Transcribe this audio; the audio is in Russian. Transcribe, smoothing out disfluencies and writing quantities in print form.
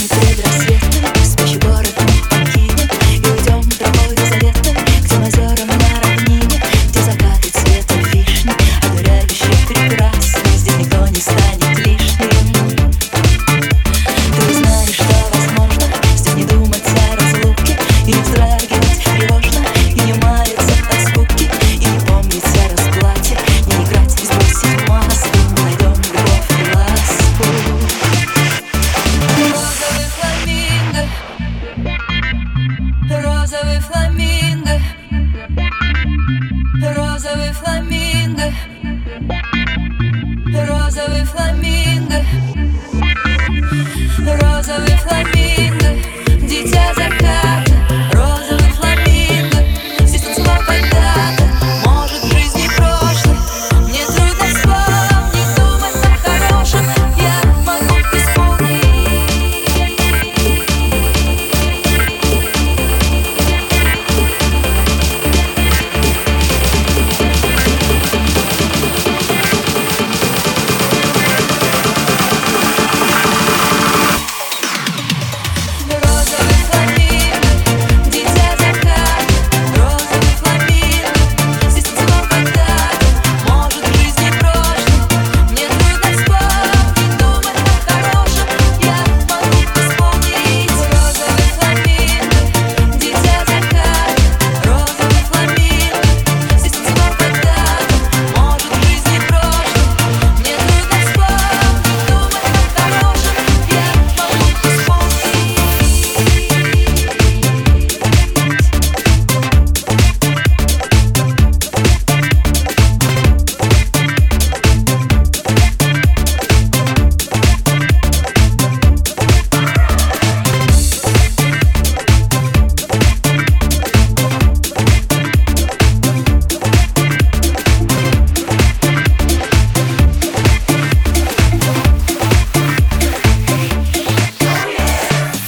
перед рассветом спящий город мы покинем и уйдем тропой заветной к тем озерам на равнине, где закаты цвета вишни, оберяющие прекрасно. Здесь никто не станет лишним. Ты знаешь, что возможно здесь не думать о разлуке и не вздрагивать тревожно, и не маяться от скуки, и не помнить о расплате, не играть и сбросить маску. Найдем любовь и ласку. Розовый фламинго, розовый фламинго, розовый фламинго, розовый фламинго, розовый фламинго.